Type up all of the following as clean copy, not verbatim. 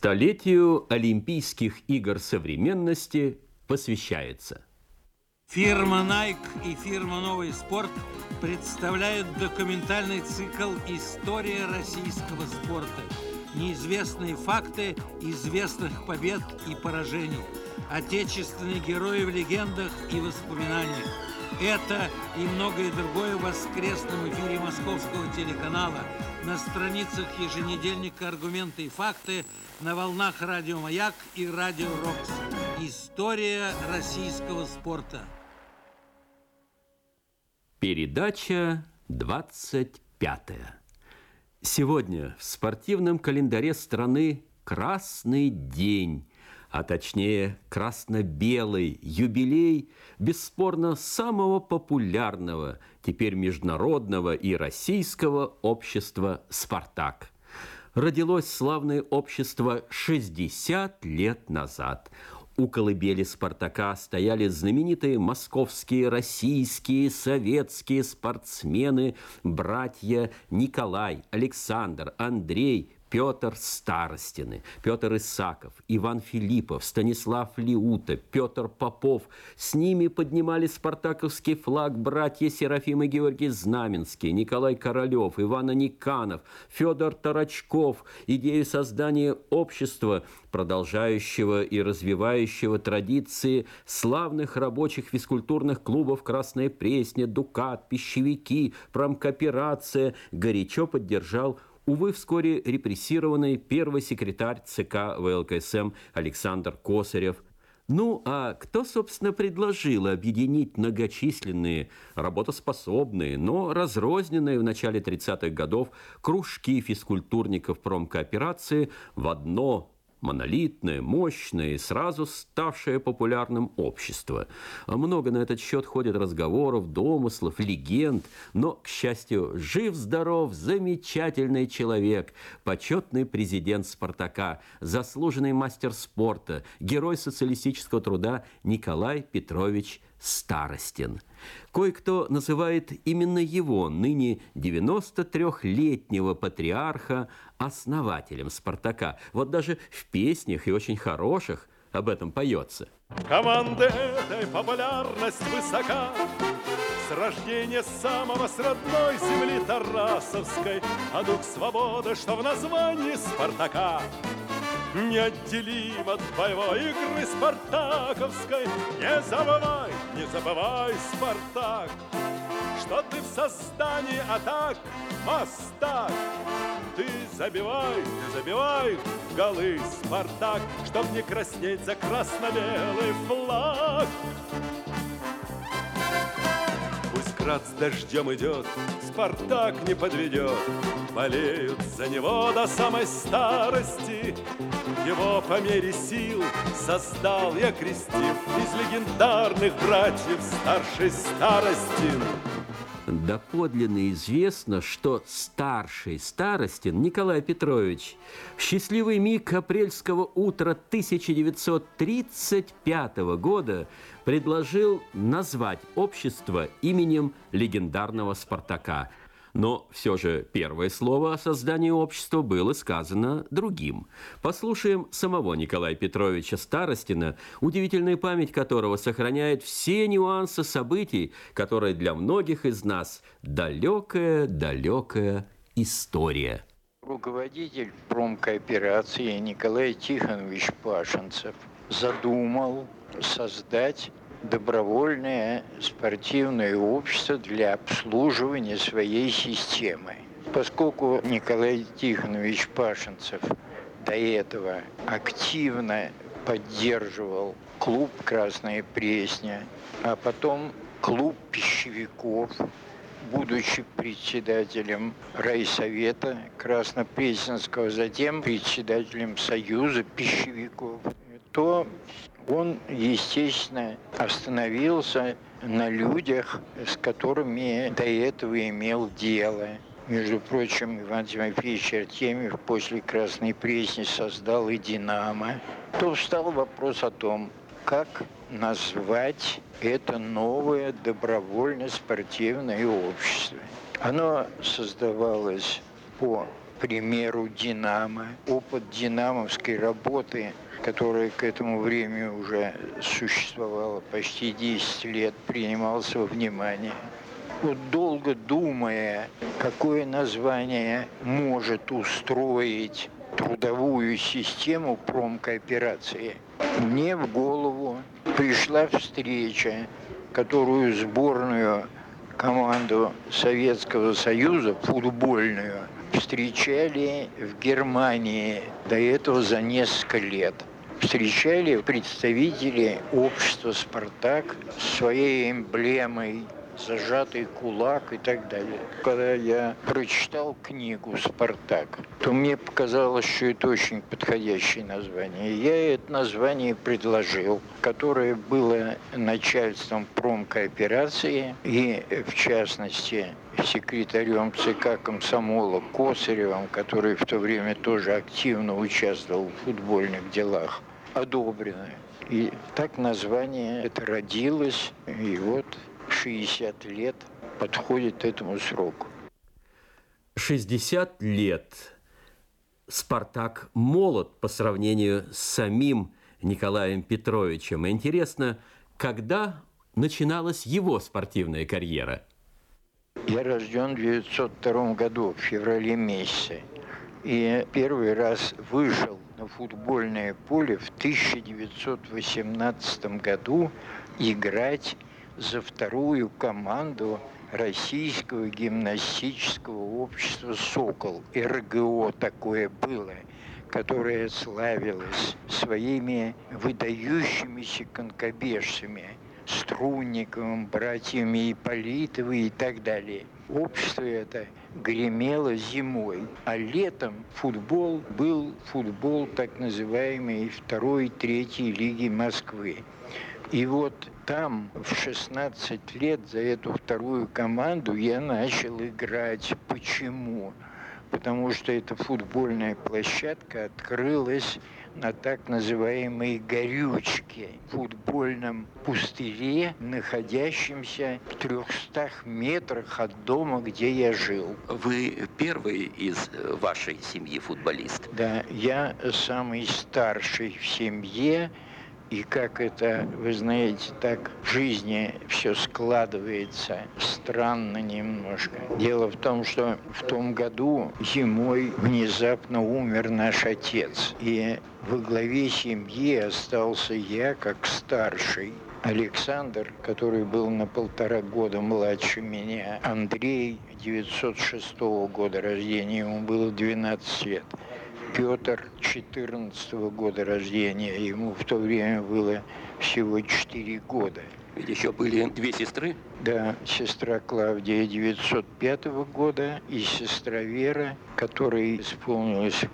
Столетию Олимпийских игр современности посвящается. Фирма Nike и фирма Новый спорт представляют документальный цикл «История российского спорта». Неизвестные факты известных побед и поражений. Отечественные герои в легендах и воспоминаниях. Это и многое другое в воскресном эфире московского телеканала, на страницах еженедельника «Аргументы и факты», на волнах радио «Маяк» и радио «Рокс». История российского спорта. Передача 25. Сегодня в спортивном календаре страны красный день, а точнее красно-белый юбилей, бесспорно самого популярного, теперь международного и российского общества «Спартак». Родилось славное общество 60 лет назад. У колыбели «Спартака» стояли знаменитые московские, российские, советские спортсмены, братья Николай, Александр, Андрей, Петр Старостины, Петр Исаков, Иван Филиппов, Станислав Лиута, Петр Попов. С ними поднимали спартаковский флаг братья Серафим и Георгий Знаменский, Николай Королев, Иван Аниканов, Федор Тарачков. Идею создания общества, продолжающего и развивающего традиции славных рабочих физкультурных клубов «Красная Пресня», «Дукат», «Пищевики», «Промкооперация» горячо поддержал, увы, вскоре репрессированный первый секретарь ЦК ВЛКСМ Александр Косарев. Ну, а кто, собственно, предложил объединить многочисленные, работоспособные, но разрозненные в начале 30-х годов кружки физкультурников промкооперации в одно монолитное, мощное и сразу ставшее популярным общество? Много на этот счет ходит разговоров, домыслов, легенд, но, к счастью, жив-здоров, замечательный человек, почетный президент «Спартака», заслуженный мастер спорта, герой социалистического труда Николай Петрович Старостин. Кое-кто называет именно его, ныне 93-летнего патриарха, основателем «Спартака». Вот даже в песнях, и очень хороших, об этом поется. Команды этой популярность высока, с рождения самого с родной земли Тарасовской, а дух свободы, что в названии «Спартака», неотделим от боевой игры спартаковской. Не забывай, Спартак, что ты в создании атак мастак. Ты забивай голы, Спартак, чтоб не краснеть за красно-белый флаг. Пусть град с дождем идет, Спартак не подведет, болеют за него до самой старости. Его по мере сил создал я, крестив из легендарных братьев старший Старостин. Доподлинно известно, что старший Старостин Николай Петрович в счастливый миг апрельского утра 1935 года предложил назвать общество именем легендарного Спартака. Но все же первое слово о создании общества было сказано другим. Послушаем самого Николая Петровича Старостина, удивительная память которого сохраняет все нюансы событий, которые для многих из нас далекая история. Руководитель промкооперации Николай Тихонович Пашинцев задумал создать добровольное спортивное общество для обслуживания своей системы. Поскольку Николай Тихонович Пашинцев до этого активно поддерживал клуб «Красная Пресня», а потом клуб пищевиков, будучи председателем райсовета Краснопресненского, затем председателем Союза пищевиков, то он, естественно, остановился на людях, с которыми до этого имел дело. Между прочим, Иван Тимофеевич Артемьев после Красной Пресни создал и «Динамо». То встал вопрос о том, как назвать это новое добровольно-спортивное общество. Оно создавалось по примеру «Динамо». Опыт динамовской работы, которая к этому времени уже существовала почти 10 лет, принимался во внимание. Вот долго думая, какое название может устроить трудовую систему промкооперации, мне в голову пришла встреча, которую сборную команду Советского Союза, футбольную, встречали в Германии до этого за несколько лет. Встречали представители общества «Спартак» с своей эмблемой, зажатый кулак и так далее. Когда я прочитал книгу «Спартак», то мне показалось, что это очень подходящее название. Я это название предложил, которое было начальством промкооперации и, в частности, секретарем ЦК комсомола Косаревым, который в то время тоже активно участвовал в футбольных делах, одобрено. И так название это родилось, и вот 60 лет подходит этому сроку. 60 лет. «Спартак» молод по сравнению с самим Николаем Петровичем. Интересно, когда начиналась его спортивная карьера? Я рожден в 1902 году, в феврале месяце. И первый раз вышел на футбольное поле в 1918 году играть за вторую команду Российского гимнастического общества «Сокол». РГО такое было, которое славилось своими выдающимися конькобежцами, Струнниковым, братьями Ипполитовой и так далее. Общество это гремело зимой, а летом футбол был футбол так называемой второй, третьей лиги Москвы. И вот там в 16 лет за эту вторую команду я начал играть. Почему? Потому что эта футбольная площадка открылась на так называемой горючке, футбольном пустыре, находящемся в 300 метрах от дома, где я жил. Вы первый из вашей семьи футболист? Да, я самый старший в семье. И как это, вы знаете, так в жизни все складывается странно немножко. Дело в том, что в том году зимой внезапно умер наш отец. И во главе семьи остался я как старший. Александр, который был на 1,5 года младше меня, Андрей, 906 года рождения, ему было 12 лет. Петр, 14 года рождения, ему в то время было всего 4 года. Ведь еще были две сестры? Да, сестра Клавдия 905 года и сестра Вера, которой исполнилось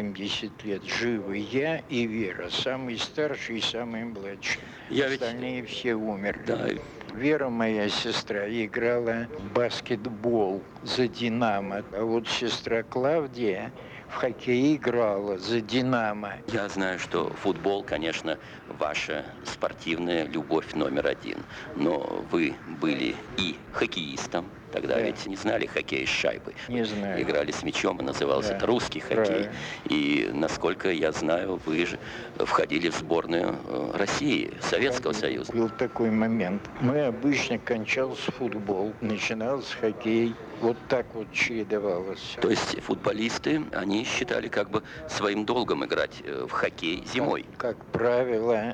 80 лет, живы я и Вера, самый старший и самый младший. Остальные все умерли. Да. Вера, моя сестра, играла в баскетбол за «Динамо», а вот сестра Клавдия в хоккей играла за «Динамо». Я знаю, что футбол, конечно, ваша спортивная любовь номер один. Но вы были и хоккеистом. Тогда да. Ведь не знали хоккей с шайбой. Не знаю. Играли с мячом, и назывался Да. это русский хоккей. Правильно. И, насколько я знаю, вы же входили в сборную России, Советского Союза. Был такой момент. Мы обычно кончался футбол, начинался хоккей. Вот так вот чередовалось. То есть футболисты, они считали как бы своим долгом играть в хоккей зимой. Как правило,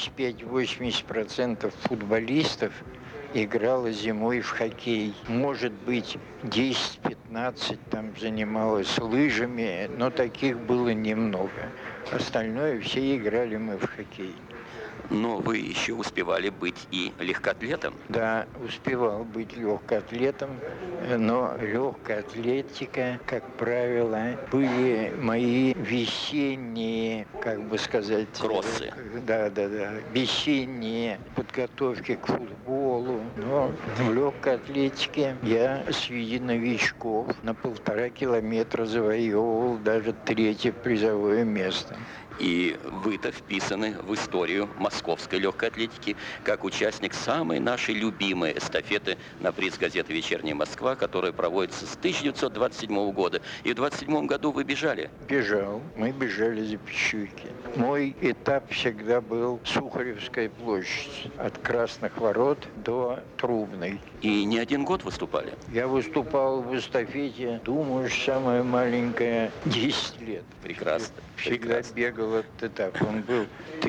75-80% футболистов играла зимой в хоккей. Может быть, 10-15 там занималась лыжами, но таких было немного. Остальное все играли мы в хоккей. Но вы еще успевали быть и легкоатлетом. Да, успевал быть легкоатлетом, но легкая атлетика, как правило, были мои весенние, как бы сказать... Кроссы. Да, весенние подготовки к футболу. Но в легкой атлетике я среди новичков на 1,5 километра завоевывал даже 3-е призовое место. И вы-то вписаны в историю московской легкой атлетики как участник самой нашей любимой эстафеты на приз газеты «Вечерняя Москва», которая проводится с 1927 года. И в 1927 году вы бежали. Бежал. Мы бежали за Пищуйки. Мой этап всегда был Сухаревская площадь. От Красных ворот до Трубной. И не один год выступали. Я выступал в эстафете, думаю, самая маленькая, 10 лет. Прекрасно. Всегда бегал этот этап. Он был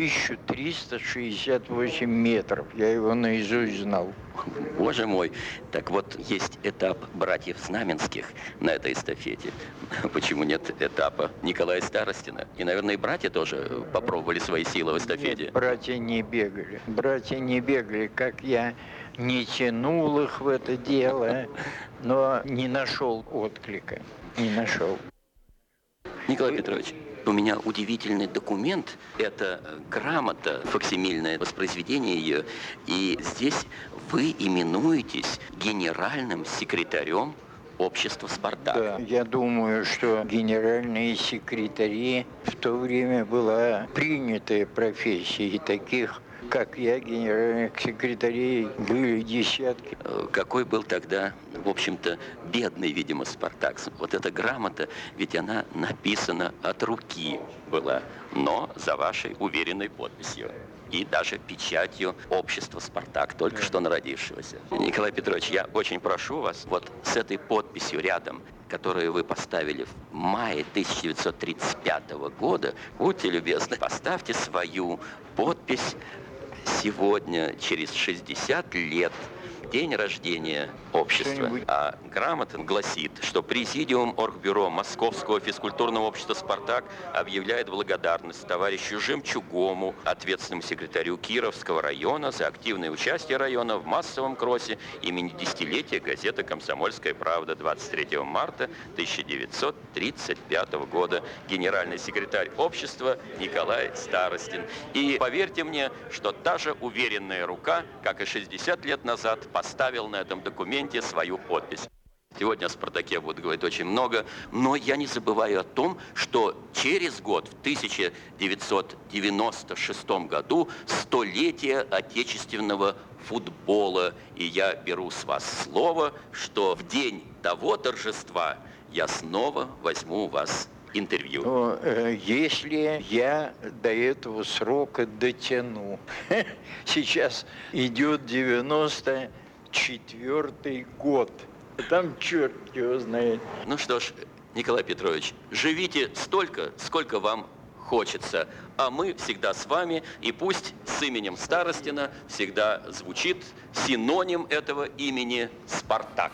1368 метров. Я его наизусть знал. Боже мой. Так вот, есть этап братьев Знаменских на этой эстафете. Почему нет этапа Николая Старостина? И, наверное, и братья тоже попробовали свои силы в эстафете. Нет, братья не бегали. Братья не бегали, как я не тянул их в это дело, но не нашел отклика. Не нашел. Николай Петрович, у меня удивительный документ. Это грамота, факсимильное воспроизведение ее. И здесь вы именуетесь генеральным секретарем общества «Спартак». Да, я думаю, что генеральные секретари в то время была принятая профессия. И таких, как я, генеральных секретарей, были десятки. Какой был тогда, в общем-то, бедный, видимо, «Спартак». Вот эта грамота, ведь она написана от руки была, но за вашей уверенной подписью. И даже печатью общества «Спартак», только что народившегося. Николай Петрович, я очень прошу вас, вот с этой подписью рядом, которую вы поставили в мае 1935 года, будьте любезны, поставьте свою подпись сегодня, через 60 лет, день рождения общества. Что-нибудь. А грамота гласит, что Президиум Оргбюро Московского физкультурного общества «Спартак» объявляет благодарность товарищу Жемчугому, ответственному секретарю Кировского района, за активное участие района в массовом кроссе имени десятилетия газеты «Комсомольская правда» 23 марта 1935 года. Генеральный секретарь общества Николай Старостин. И поверьте мне, что та же уверенная рука, как и 60 лет назад, поставил на этом документе свою подпись. Сегодня о «Спартаке» буду говорить очень много, но я не забываю о том, что через год, в 1996 году, столетие отечественного футбола. И я беру с вас слово, что в день того торжества я снова возьму у вас интервью. Но, если я до этого срока дотяну. Сейчас идет 94-й год. Там черт его знает. Ну что ж, Николай Петрович, живите столько, сколько вам хочется. А мы всегда с вами, и пусть с именем Старостина всегда звучит синоним этого имени «Спартак».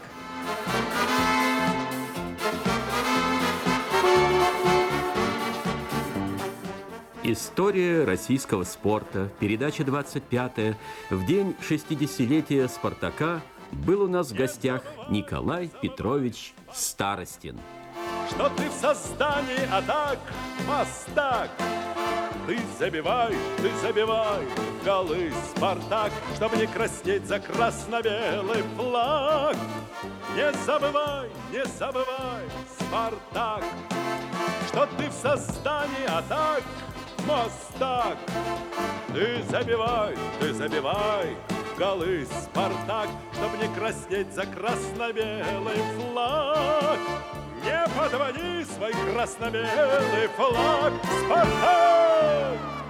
История российского спорта. Передача 25-я. В день 60-летия «Спартака» был у нас в гостях Николай Петрович Старостин. Что ты в создании атак, мастак. Ты забивай голы, Спартак, чтобы не краснеть за красно-белый флаг. Не забывай, Спартак, что ты в создании атак, мастак. Ты забивай голы, Спартак, чтобы не краснеть за красно-белый флаг. Не подводи свой красно-белый флаг, Спартак!